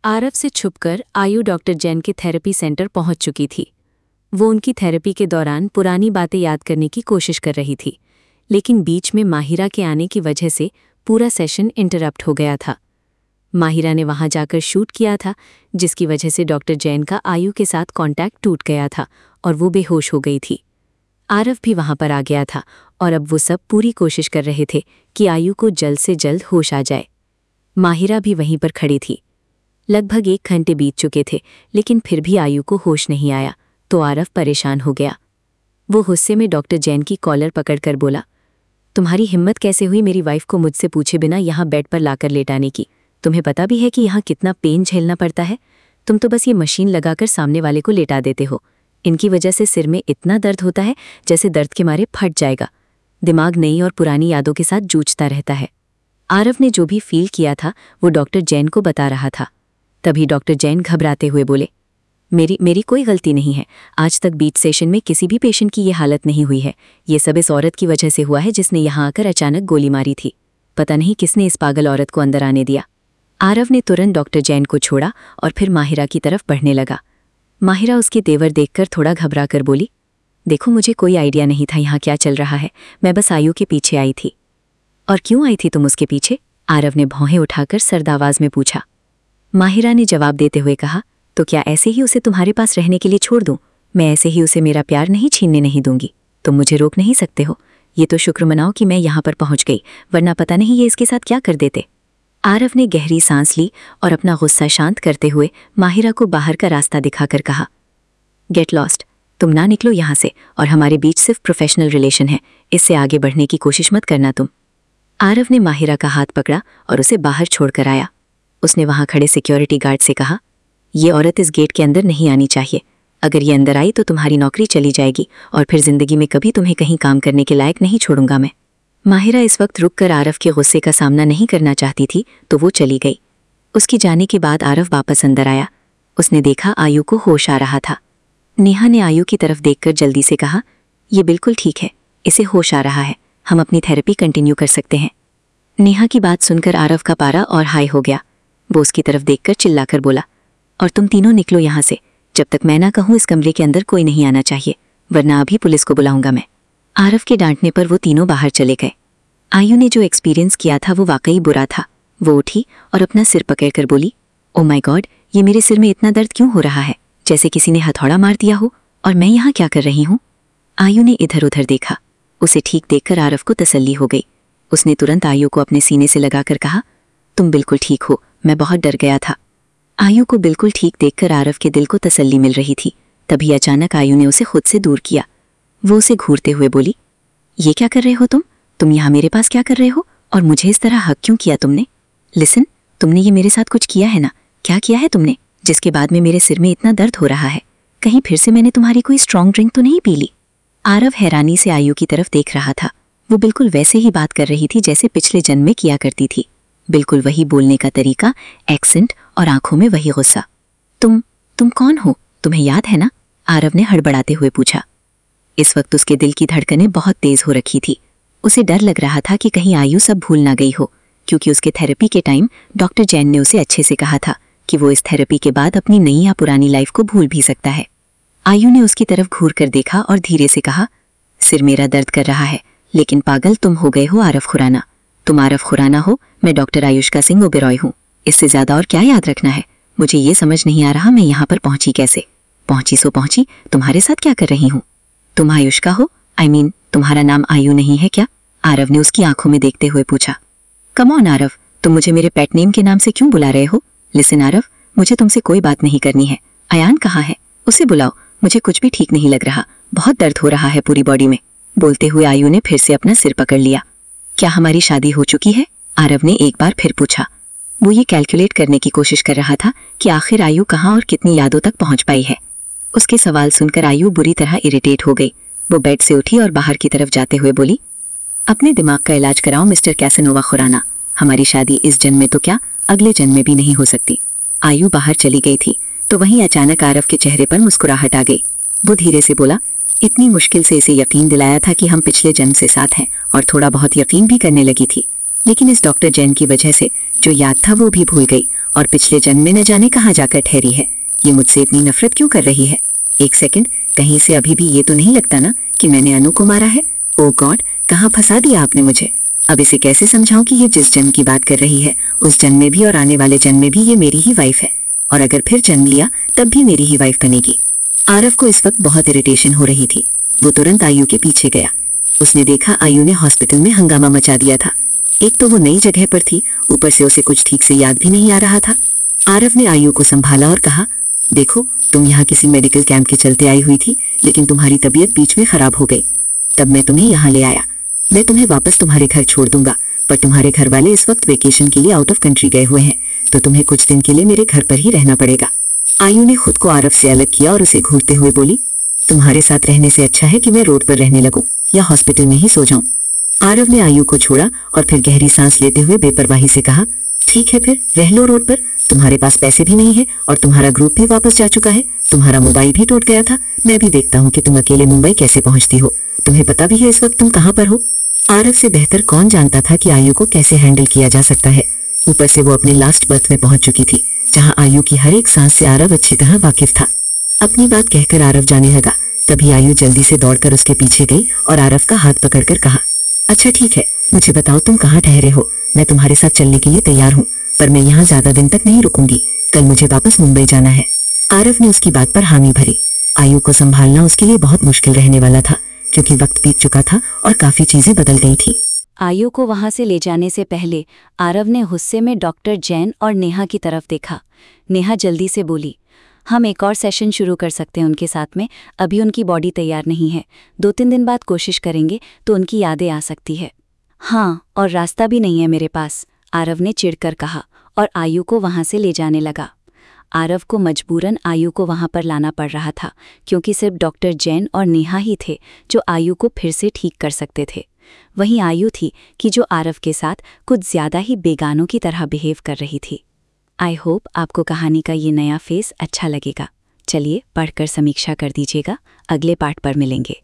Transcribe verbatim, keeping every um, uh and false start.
आरव से छुपकर आयु डॉक्टर जैन के थेरेपी सेंटर पहुंच चुकी थी। वो उनकी थेरेपी के दौरान पुरानी बातें याद करने की कोशिश कर रही थी, लेकिन बीच में माहिरा के आने की वजह से पूरा सेशन इंटरप्ट हो गया था। माहिरा ने वहां जाकर शूट किया था, जिसकी वजह से डॉक्टर जैन का आयु के साथ कांटेक्ट टूट गया था और वो बेहोश हो गई थी। आरव भी वहां पर आ गया था और अब वो सब पूरी कोशिश कर रहे थे कि आयु को जल्द से जल्द होश आ जाए। माहिरा भी वहीं पर खड़ी थी। लगभग एक घंटे बीत चुके थे, लेकिन फिर भी आयु को होश नहीं आया तो आरव परेशान हो गया। वो गुस्से में डॉक्टर जैन की कॉलर पकड़कर बोला, तुम्हारी हिम्मत कैसे हुई मेरी वाइफ को मुझसे पूछे बिना यहाँ बेड पर लाकर लेटाने की? तुम्हें पता भी है कि यहाँ कितना पेन झेलना पड़ता है? तुम तो बस ये मशीन लगाकर सामने वाले को लेटा देते हो। इनकी वजह से सिर में इतना दर्द होता है जैसे दर्द के मारे फट जाएगा। दिमाग नई और पुरानी यादों के साथ जूझता रहता है। आरव ने जो भी फील किया था वो डॉक्टर जैन को बता रहा था। तभी डॉक्टर जैन घबराते हुए बोले, मेरी मेरी कोई गलती नहीं है। आज तक बीच सेशन में किसी भी पेशेंट की ये हालत नहीं हुई है। ये सब इस औरत की वजह से हुआ है जिसने यहाँ आकर अचानक गोली मारी थी। पता नहीं किसने इस पागल औरत को अंदर आने दिया। आरव ने तुरंत डॉक्टर जैन को छोड़ा और फिर माहिरा की तरफ बढ़ने लगा। माहिरा उसके तेवर देखकर थोड़ा घबरा कर बोली, देखो मुझे कोई आइडिया नहीं था यहाँ क्या चल रहा है। मैं बस आयु के पीछे आई थी। और क्यों आई थी तुम उसके पीछे? आरव ने भौहें उठाकर सर्द आवाज में पूछा। माहिरा ने जवाब देते हुए कहा, तो क्या ऐसे ही उसे तुम्हारे पास रहने के लिए छोड़ दूं? मैं ऐसे ही उसे मेरा प्यार नहीं छीनने नहीं दूंगी। तुम मुझे रोक नहीं सकते हो। ये तो शुक्र मनाओ कि मैं यहाँ पर पहुंच गई, वरना पता नहीं ये इसके साथ क्या कर देते। आरव ने गहरी सांस ली और अपना गुस्सा शांत करते हुए माहिरा को बाहर का रास्ता दिखाकर कहा, गेट लॉस्ट। तुम ना निकलो यहाँ से, और हमारे बीच सिर्फ प्रोफेशनल रिलेशन है। इससे आगे बढ़ने की कोशिश मत करना तुम। आरव ने माहिरा का हाथ पकड़ा और उसे बाहर छोड़कर आया। उसने वहां खड़े सिक्योरिटी गार्ड से कहा, ये औरत इस गेट के अंदर नहीं आनी चाहिए। अगर ये अंदर आई तो तुम्हारी नौकरी चली जाएगी और फिर जिंदगी में कभी तुम्हें कहीं काम करने के लायक नहीं छोड़ूंगा मैं। माहिरा इस वक्त रुककर आरव के गुस्से का सामना नहीं करना चाहती थी तो वो चली गई। उसकी जाने के बाद आरव वापस अंदर आया। उसने देखा आयु को होश आ रहा था। नेहा ने आयु की तरफ देखकर जल्दी से कहा, ये बिल्कुल ठीक है, इसे होश आ रहा है। हम अपनी थेरेपी कंटिन्यू कर सकते हैं। नेहा की बात सुनकर आरव का पारा और हाई हो गया। वो उसकी तरफ देखकर चिल्लाकर बोला, और तुम तीनों निकलो यहाँ से। जब तक मैं ना कहूँ इस कमरे के अंदर कोई नहीं आना चाहिए, वरना अभी पुलिस को बुलाऊंगा मैं। आरव के डांटने पर वो तीनों बाहर चले गए। आयु ने जो एक्सपीरियंस किया था वो वाकई बुरा था। वो उठी और अपना सिर पकड़कर बोली, ओ माय गॉड, ये मेरे सिर में इतना दर्द क्यों हो रहा है, जैसे किसी ने हथौड़ा मार दिया हो। और मैं यहाँ क्या कर रही हूँ? आयु ने इधर उधर देखा। उसे ठीक देखकर आरव को तसल्ली हो गई। उसने तुरंत आयु को अपने सीने से लगाकर कहा, तुम बिल्कुल ठीक हो, मैं बहुत डर गया था। आयु को बिल्कुल ठीक देखकर आरव के दिल को तसल्ली मिल रही थी। तभी अचानक आयु ने उसे खुद से दूर किया। वो उसे घूरते हुए बोली, ये क्या कर रहे हो तुम? तुम यहाँ मेरे पास क्या कर रहे हो? और मुझे इस तरह हक क्यों किया तुमने? लिसन, तुमने ये मेरे साथ कुछ किया है ना? क्या किया है तुमने, जिसके बाद में मेरे सिर में इतना दर्द हो रहा है? कहीं फिर से मैंने तुम्हारी कोई स्ट्रॉन्ग ड्रिंक तो नहीं पी ली? आरव हैरानी से आयु की तरफ देख रहा था। वो बिल्कुल वैसे ही बात कर रही थी जैसे पिछले जन्म में किया करती थी। बिल्कुल वही बोलने का तरीका, एक्सेंट और आंखों में वही गुस्सा। तुम तुम कौन हो? तुम्हें याद है ना? आरव ने हड़बड़ाते हुए पूछा। इस वक्त उसके दिल की धड़कनें बहुत तेज हो रखी थी। उसे डर लग रहा था कि कहीं आयु सब भूल ना गई हो, क्योंकि उसके थेरेपी के टाइम डॉक्टर जैन ने उसे अच्छे से कहा था कि वो इस थेरेपी के बाद अपनी नई या पुरानी लाइफ को भूल भी सकता है। आयु ने उसकी तरफ घूर कर देखा और धीरे से कहा, सिर मेरा दर्द कर रहा है, लेकिन पागल तुम हो गए हो आरव खुराना। तुम आरव खुराना हो, मैं डॉक्टर आयुष्का सिंह ओबेरॉय हूँ। इससे ज्यादा और क्या याद रखना है? मुझे ये समझ नहीं आ रहा मैं यहाँ पर पहुंची कैसे। पहुंची सो पहुंची, तुम्हारे साथ क्या कर रही हूँ? तुम आयुष्का हो? आई मीन तुम्हारा नाम आयु नहीं है क्या? आरव ने उसकी आंखों में देखते हुए पूछा। कम ऑन आरव, तुम मुझे मेरे पेट नेम के नाम से क्यों बुला रहे हो? लिसन आरव, मुझे तुमसे कोई बात नहीं करनी है। अयान कहाँ है? उसे बुलाओ। मुझे कुछ भी ठीक नहीं लग रहा, बहुत दर्द हो रहा है पूरी बॉडी में। बोलते हुए आयु ने फिर से अपना सिर पकड़ लिया। क्या हमारी शादी हो चुकी है? आरव ने एक बार फिर पूछा। वो ये कैलकुलेट करने की कोशिश कर रहा था कि आखिर आयु कहाँ और कितनी यादों तक पहुंच पाई है। उसके सवाल सुनकर आयु बुरी तरह इरिटेट हो गई। वो बेड से उठी और बाहर की तरफ जाते हुए बोली, अपने दिमाग का इलाज कराओ मिस्टर कैसनोवा खुराना। हमारी शादी इस जन्म में तो क्या, अगले जन्म में भी नहीं हो सकती। आयु बाहर चली गई थी तो वहीं अचानक आरव के चेहरे पर मुस्कुराहट आ गई। वो धीरे से बोला, इतनी मुश्किल से इसे यकीन दिलाया था कि हम पिछले जन्म से साथ हैं, और थोड़ा बहुत यकीन भी करने लगी थी, लेकिन इस डॉक्टर जैन की वजह से जो याद था वो भी भूल गई और पिछले जन्म में न जाने कहाँ जाकर ठहरी है। ये मुझसे इतनी नफरत क्यों कर रही है? एक सेकंड, कहीं से अभी भी ये तो नहीं लगता ना कि मैंने अनु को मारा है? ओ गॉड, कहाँ फंसा दिया आपने मुझे। अब इसे कैसे समझाऊं कि ये जिस जन्म की बात कर रही है उस जन्म में भी और आने वाले जन्म में भी ये मेरी ही वाइफ है, और अगर फिर जन्म लिया तब भी मेरी ही वाइफ बनेगी। आरव को इस वक्त बहुत इरिटेशन हो रही थी। वो तुरंत आयु के पीछे गया। उसने देखा आयु ने हॉस्पिटल में हंगामा मचा दिया था। एक तो वो नई जगह पर थी, ऊपर से उसे कुछ ठीक से याद भी नहीं आ रहा था। आरव ने आयु को संभाला और कहा, देखो तुम यहाँ किसी मेडिकल कैंप के चलते आई हुई थी, लेकिन तुम्हारी तबीयत बीच में खराब हो गई, तब मैं तुम्हें यहाँ ले आया। मैं तुम्हें वापस तुम्हारे घर छोड़ दूंगा, पर तुम्हारे घर वाले इस वक्त वेकेशन के लिए आउट ऑफ कंट्री गए हुए हैं, तो तुम्हें कुछ दिन के लिए मेरे घर पर ही रहना पड़ेगा। आयु ने खुद को आरव से अलग किया और उसे घूरते हुए बोली, तुम्हारे साथ रहने से अच्छा है कि मैं रोड पर रहने लगूं या हॉस्पिटल में ही सो जाऊं। आरव ने आयु को छोड़ा और फिर गहरी सांस लेते हुए बेपरवाही से कहा, ठीक है फिर रह लो रोड पर, तुम्हारे पास पैसे भी नहीं है और तुम्हारा ग्रुप भी वापस जा चुका है, तुम्हारा मोबाइल भी टूट गया था। मैं भी देखता हूँ कि तुम अकेले मुंबई कैसे पहुंचती हो। तुम्हें पता भी है इस वक्त तुम कहाँ पर हो? आरव से बेहतर कौन जानता था कि आयु को कैसे हैंडल किया जा सकता है। ऊपर से वो अपने लास्ट बर्थ में पहुंच चुकी थी, जहाँ आयु की हर एक सांस से आरव अच्छी तरह वाकिफ था। अपनी बात कहकर आरव जाने लगा, तभी आयु जल्दी से दौड़कर उसके पीछे गई और आरव का हाथ पकड़कर कहा, अच्छा ठीक है, मुझे बताओ तुम कहाँ ठहरे हो, मैं तुम्हारे साथ चलने के लिए तैयार हूँ, पर मैं यहाँ ज्यादा दिन तक नहीं रुकूंगी, कल मुझे वापस मुंबई जाना है। आरव ने उसकी बात पर हामी भरी। आयु को संभालना उसके लिए बहुत मुश्किल रहने वाला था, क्योंकि वक्त बीत चुका था और काफी चीजें बदल गई थी। आयु को वहां से ले जाने से पहले आरव ने गुस्से में डॉक्टर जैन और नेहा की तरफ देखा। नेहा जल्दी से बोली, हम एक और सेशन शुरू कर सकते हैं उनके साथ में, अभी उनकी बॉडी तैयार नहीं है, दो तीन दिन बाद कोशिश करेंगे तो उनकी यादें आ सकती है। हाँ, और रास्ता भी नहीं है मेरे पास, आरव ने चिढ़कर कहा और आयु को वहां से ले जाने लगा। आरव को मजबूरन आयु को वहां पर लाना पड़ रहा था, क्योंकि सिर्फ डॉक्टर जैन और नेहा ही थे जो आयु को फिर से ठीक कर सकते थे। वहीं आयु थी कि जो आरव के साथ कुछ ज्यादा ही बेगानों की तरह बिहेव कर रही थी। आई होप आपको कहानी का ये नया फेस अच्छा लगेगा। चलिए पढ़कर समीक्षा कर दीजिएगा, अगले पार्ट पर मिलेंगे।